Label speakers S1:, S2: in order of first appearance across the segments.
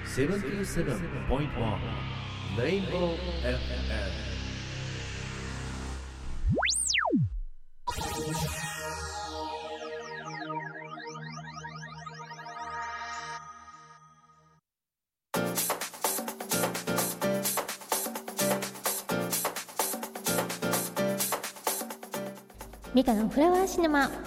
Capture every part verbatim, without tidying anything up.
S1: セブンティーセブンポイントワン レインボー エフエム。
S2: ミカのフラワーシネマ。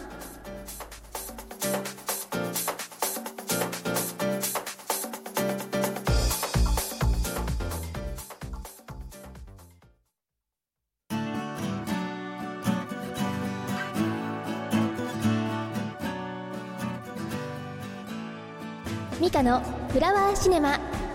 S2: ミカのフラワーシネマ。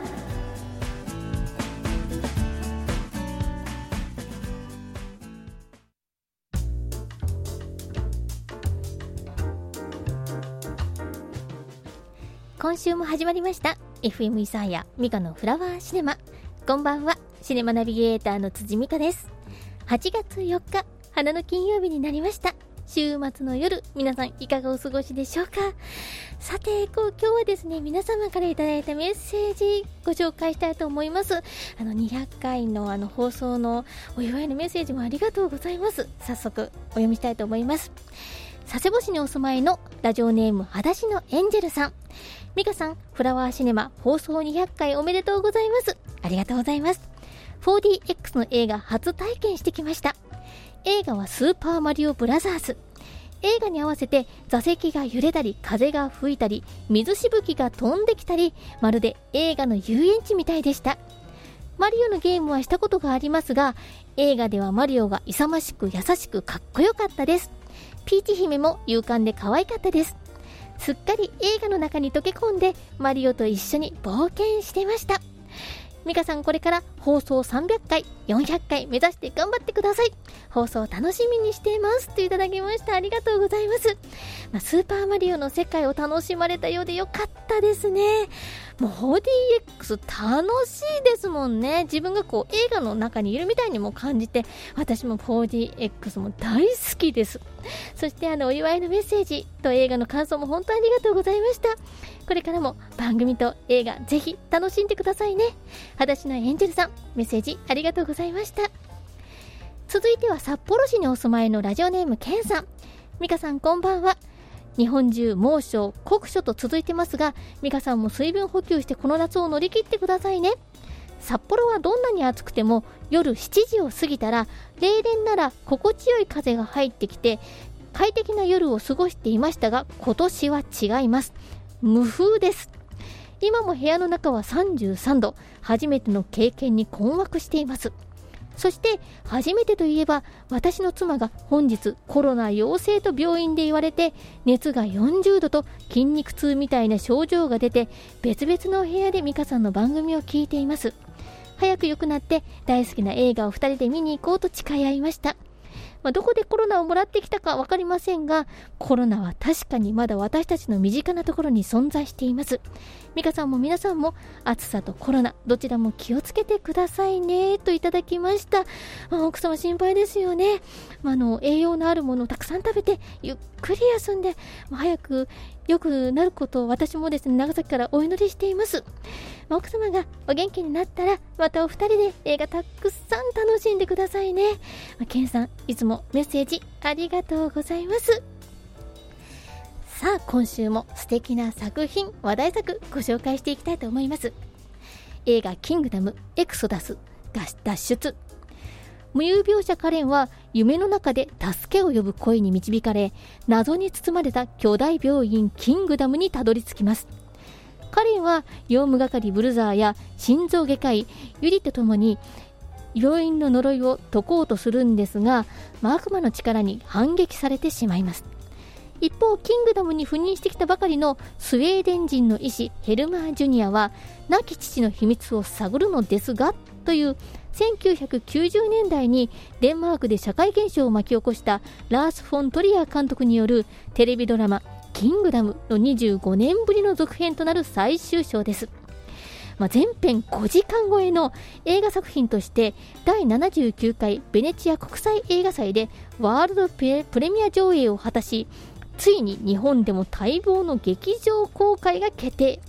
S2: 今週も始まりました エフエム イサーヤミカのフラワーシネマ。こんばんは、シネマナビゲーターの辻美香です。はちがつよっか、花の金曜日になりました。週末の夜、皆さんいかがお過ごしでしょうか。さて、こう今日はですね、皆様からいただいたメッセージご紹介したいと思います。あのにひゃっかいのあの放送のお祝いのメッセージもありがとうございます。早速お読みしたいと思います。佐世保市にお住まいのラジオネーム裸足のエンジェルさん。ミカさん、フラワーシネマ放送にひゃっかいおめでとうございます。ありがとうございます。 フォーディーエックス の映画初体験してきました。映画はスーパーマリオブラザーズ。映画に合わせて座席が揺れたり風が吹いたり水しぶきが飛んできたり、まるで映画の遊園地みたいでした。マリオのゲームはしたことがありますが、映画ではマリオが勇ましく優しくかっこよかったです。ピーチ姫も勇敢で可愛かったです。すっかり映画の中に溶け込んでマリオと一緒に冒険してました。ミカさん、これから放送さんびゃっかいよんひゃっかい目指して頑張ってください。放送楽しみにしていますといただきました。ありがとうございます。まあ、スーパーマリオの世界を楽しまれたようでよかったですね。もう フォーディーエックス 楽しいですもんね。自分がこう映画の中にいるみたいにも感じて、私も フォーディーエックス も大好きです。そしてあのお祝いのメッセージと映画の感想も本当にありがとうございました。これからも番組と映画ぜひ楽しんでくださいね。裸足のエンジェルさん、メッセージありがとうございました。続いては札幌市にお住まいのラジオネームケンさん。ミカさん、こんばんは。日本中猛暑酷暑と続いてますが、ミカさんも水分補給してこの夏を乗り切ってくださいね。札幌はどんなに暑くても夜しちじを過ぎたら例年なら心地よい風が入ってきて快適な夜を過ごしていましたが、今年は違います。無風です。今も部屋の中はさんじゅうさんど、初めての経験に困惑しています。そして初めてといえば、私の妻が本日コロナ陽性と病院で言われて、熱がよんじゅうどと筋肉痛みたいな症状が出て、別々のお部屋でミカさんの番組を聞いています。早く良くなって大好きな映画をふたりで見に行こうと誓い合いました。まあ、どこでコロナをもらってきたか分かりませんが、コロナは確かにまだ私たちの身近なところに存在しています。ミカさんも皆さんも暑さとコロナどちらも気をつけてくださいねといただきました。まあ、奥様心配ですよね。まあ、あの栄養のあるものをたくさん食べてゆっくり休んで、まあ、早く良くなることを私もですね、長崎からお祈りしています。まあ、奥様がお元気になったらまたお二人で映画たくさん楽しんでくださいね。まあ、ケンさん、いつもメッセージありがとうございます。さあ、今週も素敵な作品、話題作ご紹介していきたいと思います。映画キングダムエクソダス脱出。無遊病者カレンは夢の中で助けを呼ぶ声に導かれ、謎に包まれた巨大病院キングダムにたどり着きます。カレンは用務係ブルザーや心臓外科医ユリとともに病院の呪いを解こうとするんですが、悪魔の力に反撃されてしまいます。一方、キングダムに赴任してきたばかりのスウェーデン人の医師ヘルマー・ジュニアは亡き父の秘密を探るのですがというせんきゅうひゃくきゅうじゅうねんだいにデンマークで社会現象を巻き起こしたラース・フォン・トリアー監督によるテレビドラマキングダムのにじゅうごねんぶりの続編となる最終章です。まあ、全編ごじかん超えの映画作品としてだいななじゅうきゅうかいベネチア国際映画祭でワールドプレミア上映を果たし、ついに日本でも待望の劇場公開が決定。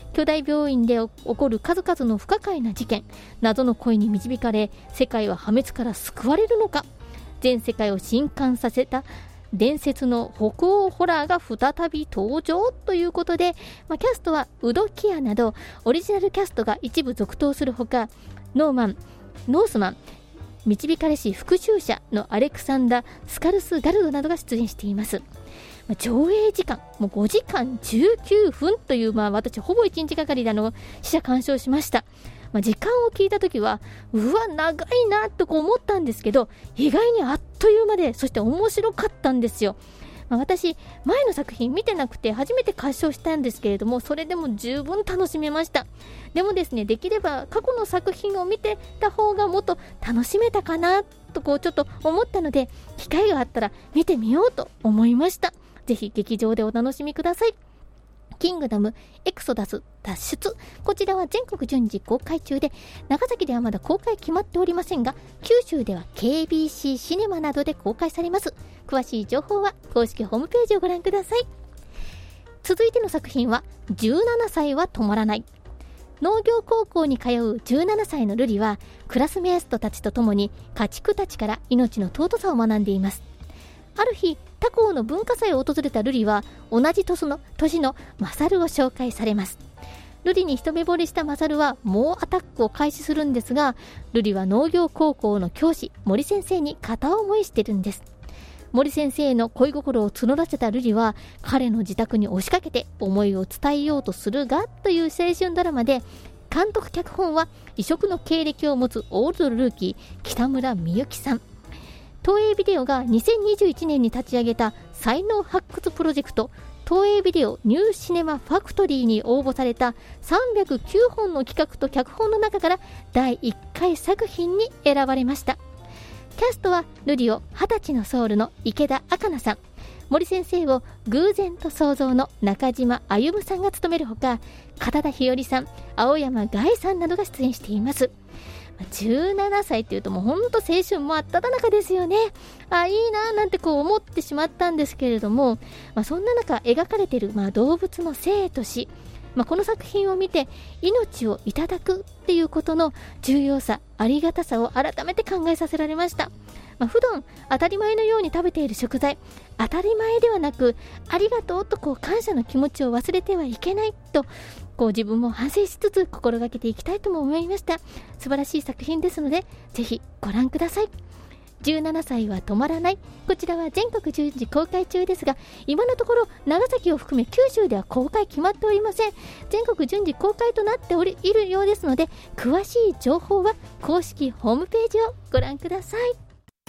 S2: 巨大病院で起こる数々の不可解な事件、謎の恋に導かれ世界は破滅から救われるのか、全世界を震撼させた伝説の北欧ホラーが再び登場ということで、まあ、キャストはウド・キアなどオリジナルキャストが一部続投するほか、ノーマン、ノースマン、導かれし復讐者のアレクサンダー・スカルスガルドなどが出演しています。まあ、上映時間もうごじかんじゅうきゅうふんという、まあ、私ほぼいちにちがかりであの試写鑑賞しました。まあ、時間を聞いたときはうわ長いなとこう思ったんですけど、意外にあっという間で、そして面白かったんですよ。まあ、私前の作品見てなくて初めて鑑賞したんですけれども、それでも十分楽しめました。でもですね、できれば過去の作品を見てた方がもっと楽しめたかなとこうちょっと思ったので、機会があったら見てみようと思いました。ぜひ劇場でお楽しみください。キングダムエクソダス脱出、こちらは全国順次公開中で、長崎ではまだ公開決まっておりませんが、九州では ケービーシー シネマなどで公開されます。詳しい情報は公式ホームページをご覧ください。続いての作品はじゅうななさいは止まらない。農業高校に通うじゅうななさいの瑠璃はクラスメイトたちと共に家畜たちから命の尊さを学んでいます。ある日、他校の文化祭を訪れた瑠璃は同じ年の年のマサルを紹介されます。瑠璃に一目惚れしたマサルは猛アタックを開始するんですが、瑠璃は農業高校の教師森先生に片思いしてるんです。森先生の恋心を募らせた瑠璃は彼の自宅に押しかけて思いを伝えようとするがという青春ドラマで、監督脚本は異色の経歴を持つオールドルーキー北村みゆきさん。東映ビデオがにせんにじゅういちねんに立ち上げた才能発掘プロジェクト東映ビデオニューシネマファクトリーに応募されたさんびゃくきゅうほんの企画と脚本の中からだいいっかい作品に選ばれました。キャストは瑠璃をはたちのソウルの池田茜奈さん、森先生を偶然と想像の中島歩さんが務めるほか、片田日和さん、青山凱さんなどが出演しています。じゅうななさいっていうともうほんと青春真っ只中ですよね。あ、いいななんてこう思ってしまったんですけれども、まあ、そんな中描かれている、まあ、動物の生と死、まあ、この作品を見て命をいただくっていうことの重要さ、ありがたさを改めて考えさせられました。まあ、普段当たり前のように食べている食材、当たり前ではなくありがとうとこう感謝の気持ちを忘れてはいけないとこう自分も反省しつつ心がけていきたいとも思いました。素晴らしい作品ですのでぜひご覧ください。じゅうななさいは止まらない、こちらは全国順次公開中ですが、今のところ長崎を含め九州では公開決まっておりません。全国順次公開となっておりいるようですので、詳しい情報は公式ホームページをご覧ください。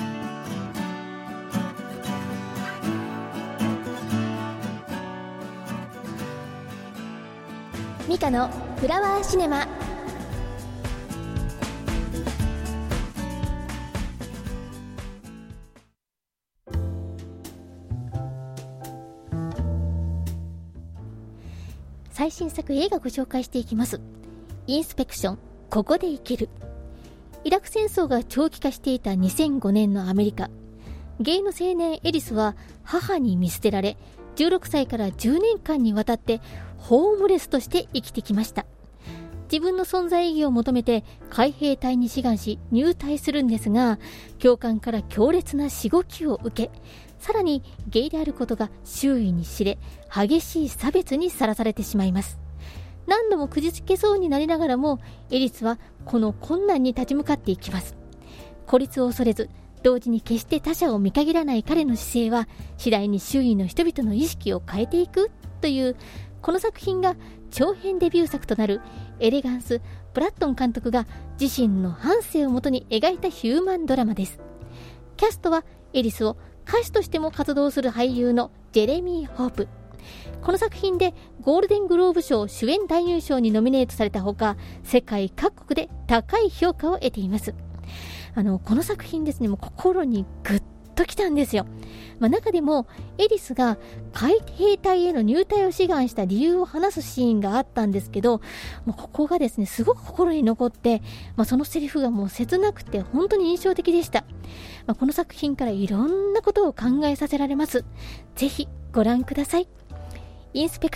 S2: ミカのフラワーシネマ。最新作映画ご紹介していきます。インスペクション、ここで生きる。イラク戦争が長期化していたにせんごねんのアメリカ、ゲイの青年エリスは母に見捨てられ、じゅうろくさいからじゅうねんかんにわたってホームレスとして生きてきました。自分の存在意義を求めて海兵隊に志願し入隊するんですが、教官から強烈なしごきを受け、さらにゲイであることが周囲に知れ、激しい差別にさらされてしまいます。何度もくじつけそうになりながらもエリスはこの困難に立ち向かっていきます。孤立を恐れず同時に決して他者を見限らない彼の姿勢は次第に周囲の人々の意識を変えていくという、この作品が長編デビュー作となるエレガンス・ブラッドン監督が自身の半生をもとに描いたヒューマンドラマです。キャストはエリスを歌手としても活動する俳優のジェレミー・ホープ。この作品でゴールデングローブ賞主演男優賞にノミネートされたほか、世界各国で高い評価を得ています。あのこの作品ですね、もう心にグッときたんですよ。まあ、中でもエリスが海兵隊への入隊を志願した理由を話すシーンがあったんですけど、もうここがですねすごく心に残って、まあ、そのセリフがもう切なくて本当に印象的でした。まあ、この作品からいろんなことを考えさせられます。ぜひご覧ください。インスペクション、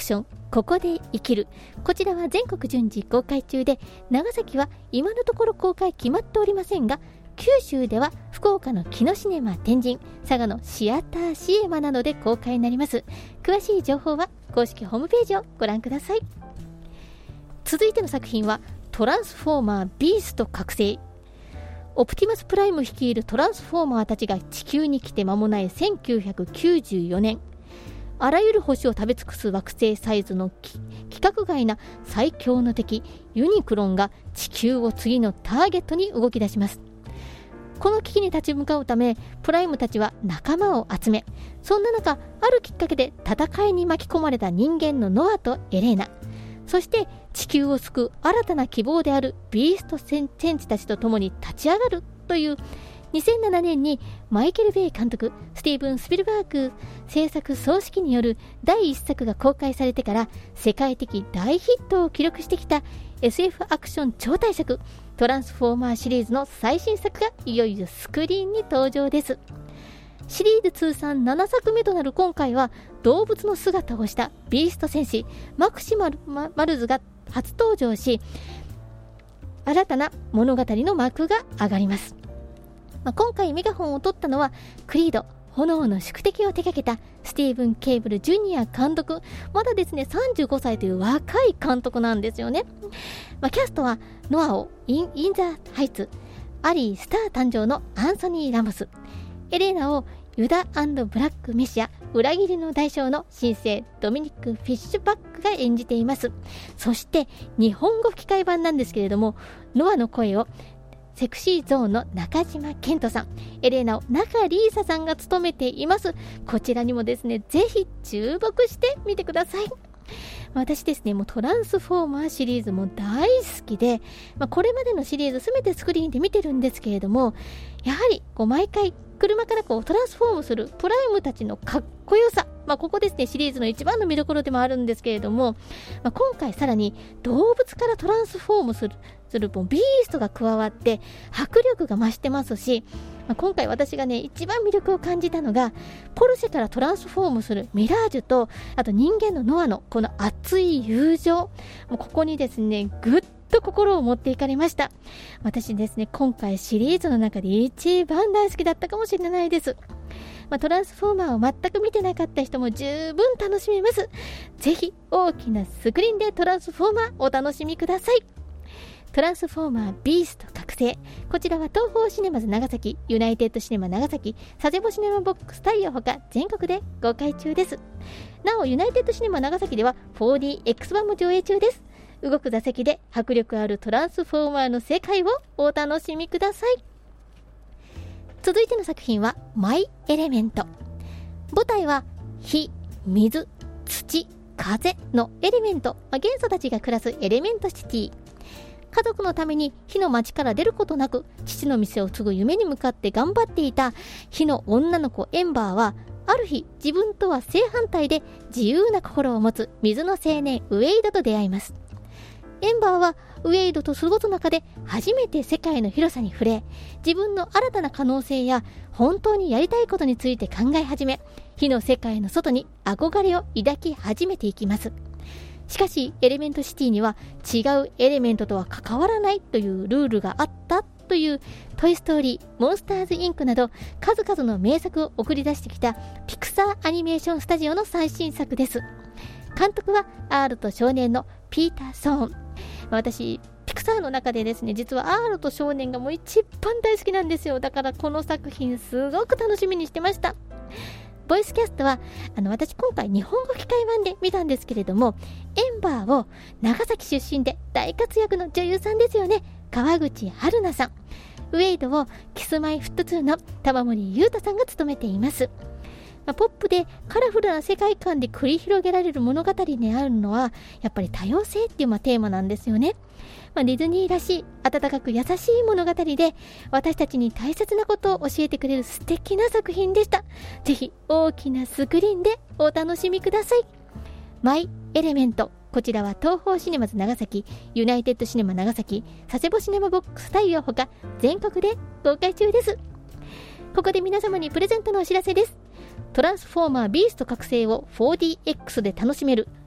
S2: ここで生きる。こちらは全国順次公開中で、長崎は今のところ公開決まっておりませんが、九州では福岡の木野シネマ天神、佐賀のシアターシエマなどで公開になります。詳しい情報は公式ホームページをご覧ください。続いての作品はトランスフォーマービースト覚醒。オプティマスプライム率いるトランスフォーマーたちが地球に来て間もないせんきゅうひゃくきゅうじゅうよねん、あらゆる星を食べ尽くす惑星サイズの規格外な最強の敵ユニクロンが地球を次のターゲットに動き出します。この危機に立ち向かうためプライムたちは仲間を集め、そんな中あるきっかけで戦いに巻き込まれた人間のノアとエレーナ、そして地球を救う新たな希望であるビースト戦士たちと共に立ち上がるというにせんななねんにマイケル・ベイ監督、スティーブン・スピルバーグ制作総指揮によるだいいっさくが公開されてから世界的大ヒットを記録してきた エスエフ アクション超大作トランスフォーマーシリーズの最新作がいよいよスクリーンに登場です。シリーズ通算ななさくめとなる今回は動物の姿をしたビースト戦士マクシマル、マルズが初登場し、新たな物語の幕が上がります。まあ、今回メガホンを取ったのはクリード炎の宿敵を手掛けたスティーブン・ケーブル・ジュニア監督。まだですねさんじゅうごさいという若い監督なんですよね。まあ、キャストはノアをイン・イン・ザ・ハイツ、アリー・スター誕生のアンソニー・ラモス、エレーナをユダ&ブラック・メシア裏切りの代償の新星ドミニク・フィッシュバックが演じています。そして日本語吹き替え版なんですけれども、ノアの声をセクシーゾーンの中島健人さん、エレーナを中里依紗さんが務めています。こちらにもですねぜひ注目してみてください。私ですねもうトランスフォーマーシリーズも大好きで、まあ、これまでのシリーズすべてスクリーンで見てるんですけれども、やはりこう毎回車からこうトランスフォームするプライムたちのかっこよさ、まあ、ここですねシリーズの一番の見どころでもあるんですけれども、まあ、今回さらに動物からトランスフォームするするビーストが加わって迫力が増してますし、まあ、今回私がね一番魅力を感じたのがポルシェからトランスフォームするミラージュと、あと人間のノアのこの熱い友情、もうここにですねぐっと心を持っていかれました。私ですね今回シリーズの中で一番大好きだったかもしれないです。まあ、トランスフォーマーを全く見てなかった人も十分楽しめます。ぜひ大きなスクリーンでトランスフォーマーお楽しみください。トランスフォーマービースト覚醒、こちらは東宝シネマズ長崎、ユナイテッドシネマ長崎、佐世保シネマボックスタイヤほか全国で公開中です。なおユナイテッドシネマ長崎では フォーディーエックスワン も上映中です。動く座席で迫力あるトランスフォーマーの世界をお楽しみください。続いての作品はマイ・エレメント。舞台は火、水、土、風のエレメント、元素たちが暮らすエレメントシティ。家族のために火の町から出ることなく父の店を継ぐ夢に向かって頑張っていた火の女の子エンバーは、ある日自分とは正反対で自由な心を持つ水の青年ウェイドと出会います。エンバーはウェイドと過ごす中で初めて世界の広さに触れ、自分の新たな可能性や本当にやりたいことについて考え始め、火の世界の外に憧れを抱き始めていきます。しかしエレメントシティには違うエレメントとは関わらないというルールがあったというトイストーリー、モンスターズインクなど数々の名作を送り出してきたピクサーアニメーションスタジオの最新作です。監督は R と少年のピーター・ソーン。私ピクサーの中でですね実は R と少年がもう一番大好きなんですよ。だからこの作品すごく楽しみにしてました。ボイスキャストはあの私今回日本語吹き替え版で見たんですけれども、エンバーを長崎出身で大活躍の女優さんですよね、川口春奈さん。ウェイドをキスマイフットツーの玉森裕太さんが務めています。まあ、ポップでカラフルな世界観で繰り広げられる物語にあるのはやっぱり多様性っていうまあテーマなんですよね。まあ、ディズニーらしい温かく優しい物語で私たちに大切なことを教えてくれる素敵な作品でした。ぜひ大きなスクリーンでお楽しみください。マイ・エレメント、こちらは東宝シネマズ長崎、ユナイテッドシネマ長崎、佐世保シネマボックスタイヤほか全国で公開中です。ここで皆様にプレゼントのお知らせです。トランスフォーマービースト覚醒を フォーディーエックス で楽しめる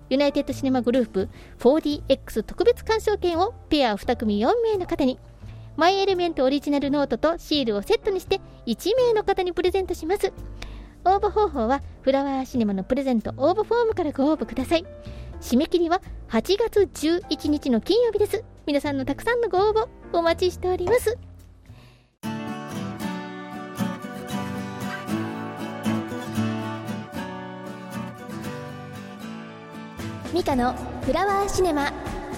S2: ユナイテッドシネマグループ フォーディーエックス 特別鑑賞券をペアに組よん名の方に、マイエレメントオリジナルノートとシールをセットにしていち名の方にプレゼントします。応募方法はフラワーシネマのプレゼント応募フォームからご応募ください。締め切りははちがつじゅういちにちの金曜日です。皆さんのたくさんのご応募お待ちしております。ミカのフラワーシネマ。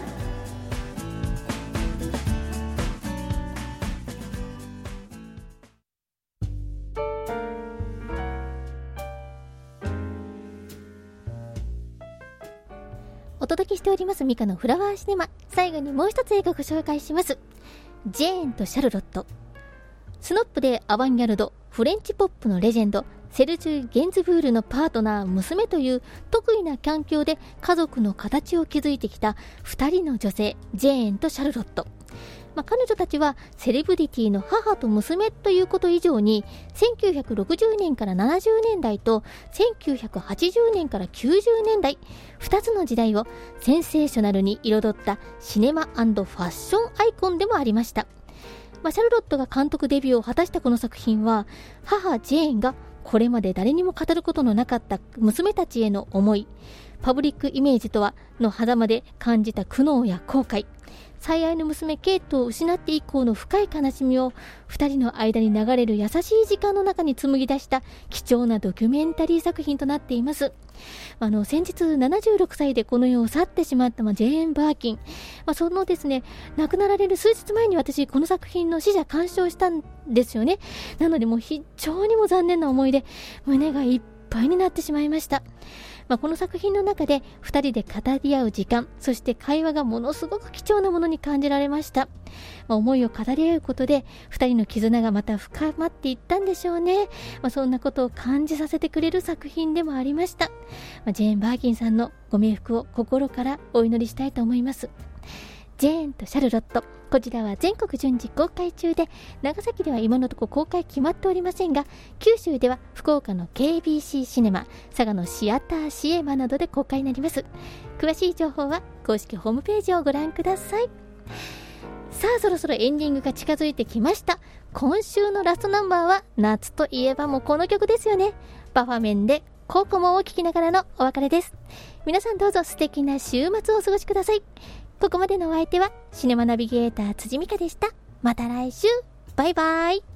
S2: お届けしておりますミカのフラワーシネマ。最後にもう一つ映画をご紹介します。ジェーンとシャルロット。スノップでアバンギャルド、フレンチポップのレジェンドセルジュ・ゲンズブールのパートナー娘という得意な環境で家族の形を築いてきたふたりの女性、ジェーンとシャルロット。まあ、彼女たちはセレブリティの母と娘ということ以上に、せんきゅうひゃくろくじゅうねんからななじゅうねんだいとせんきゅうひゃくはちじゅうねんからきゅうじゅうねんだい、ふたつの時代をセンセーショナルに彩ったシネマ&ファッションアイコンでもありました。まあ、シャルロットが監督デビューを果たしたこの作品は、母ジェーンがこれまで誰にも語ることのなかった娘たちへの思い、パブリックイメージとはの狭間で感じた苦悩や後悔、最愛の娘ケイトを失って以降の深い悲しみを二人の間に流れる優しい時間の中に紡ぎ出した貴重なドキュメンタリー作品となっています。あの先日ななじゅうろくさいでこの世を去ってしまった、まあ、ジェーン・バーキン、まあ、そのですね亡くなられる数日前に私この作品の試写鑑賞したんですよね。なのでもう非常にも残念な思いで胸がいっぱいになってしまいました。まあ、この作品の中でふたりで語り合う時間、そして会話がものすごく貴重なものに感じられました。まあ、思いを語り合うことでふたりの絆がまた深まっていったんでしょうね。まあ、そんなことを感じさせてくれる作品でもありました。まあ、ジェーン・バーキンさんのご冥福を心からお祈りしたいと思います。ジェーンとシャルロット、こちらは全国順次公開中で、長崎では今のところ公開決まっておりませんが、九州では福岡の ケービーシー シネマ、佐賀のシアターシエマなどで公開になります。詳しい情報は公式ホームページをご覧ください。さあ、そろそろエンディングが近づいてきました。今週のラストナンバーは夏といえばもうこの曲ですよね。バファメンでココモを聴きながらのお別れです。皆さんどうぞ素敵な週末をお過ごしください。ここまでのお相手はシネマナビゲーター辻美香でした。また来週。バイバイ。